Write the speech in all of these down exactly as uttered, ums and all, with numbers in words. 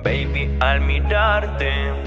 Baby, al mirarte,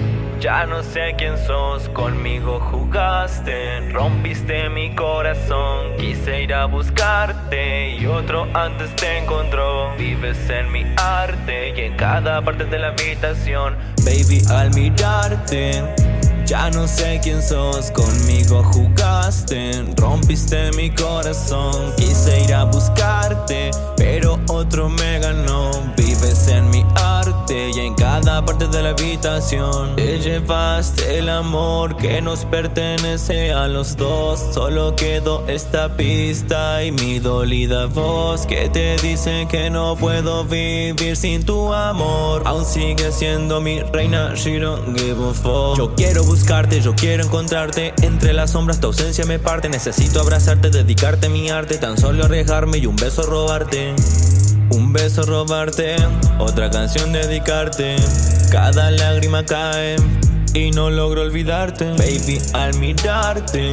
ya no sé quién sos, conmigo jugaste, rompiste mi corazón, quise ir a buscarte y otro antes te encontró. Vives en mi arte y en cada parte de la habitación. Baby, al mirarte, ya no sé quién sos, conmigo jugaste, rompiste mi corazón, quise ir a buscarte, pero otro me ganó. Vives en mi arte y en cada parte de la habitación. Te llevaste el amor que nos pertenece a los dos. Solo quedó esta pista y mi dolida voz que te dice que no puedo vivir sin tu amor. Aún sigues siendo mi reina, she don't give a fuck. Yo quiero buscarte, yo quiero encontrarte. Entre las sombras tu ausencia me parte. Necesito abrazarte, dedicarte mi arte. Tan solo arriesgarme y un beso robarte. Un beso robarte, otra canción dedicarte. Cada lágrima cae y no logro olvidarte. Baby, al mirarte,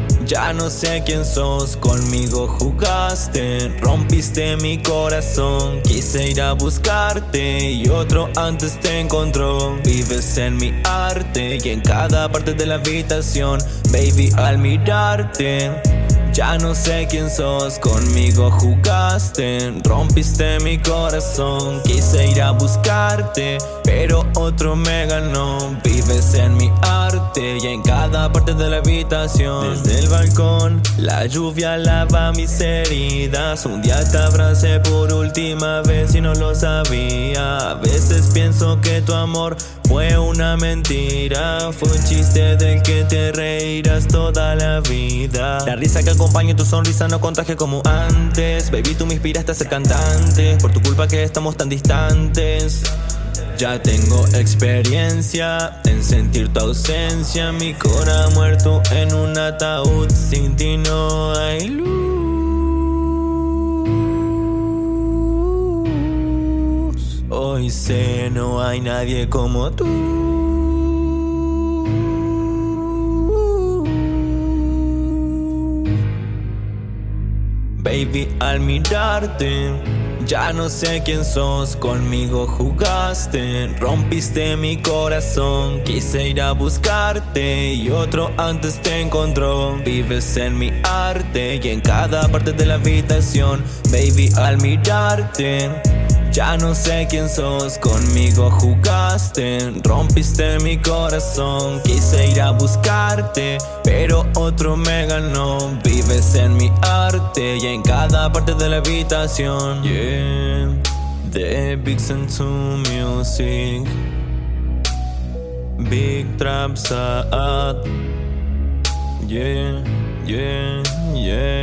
ya no sé quién sos, conmigo jugaste, rompiste mi corazón, quise ir a buscarte y otro antes te encontró. Vives en mi arte y en cada parte de la habitación. Baby, al mirarte, ya no sé quién sos, conmigo jugaste, rompiste mi corazón, quise ir a buscarte, pero otro me ganó. Vives en mi arte y en cada parte de la habitación. Desde el balcón, la lluvia lava mis heridas. Un día te abracé por última vez y no lo sabía. A veces pienso que tu amor fue una mentira, fue un chiste del que te reirás toda la vida. La risa que acompaña tu sonrisa no contagia como antes. Baby, tú me inspiraste a ser cantante, por tu culpa que estamos tan distantes. Ya tengo experiencia en sentir tu ausencia. Mi cora muerto en un ataúd, sin ti no hay luz. Hoy sé, no hay nadie como tú. Baby, al mirarte, ya no sé quién sos, conmigo jugaste, rompiste mi corazón, quise ir a buscarte y otro antes te encontró. Vives en mi arte y en cada parte de la habitación. Baby, al mirarte, ya no sé quién sos, conmigo jugaste, rompiste mi corazón, quise ir a buscarte, pero otro me ganó. Vives en mi arte y en cada parte de la habitación. Yeah, the Big Sense to Music, Big Trap Sad. Yeah, yeah, yeah.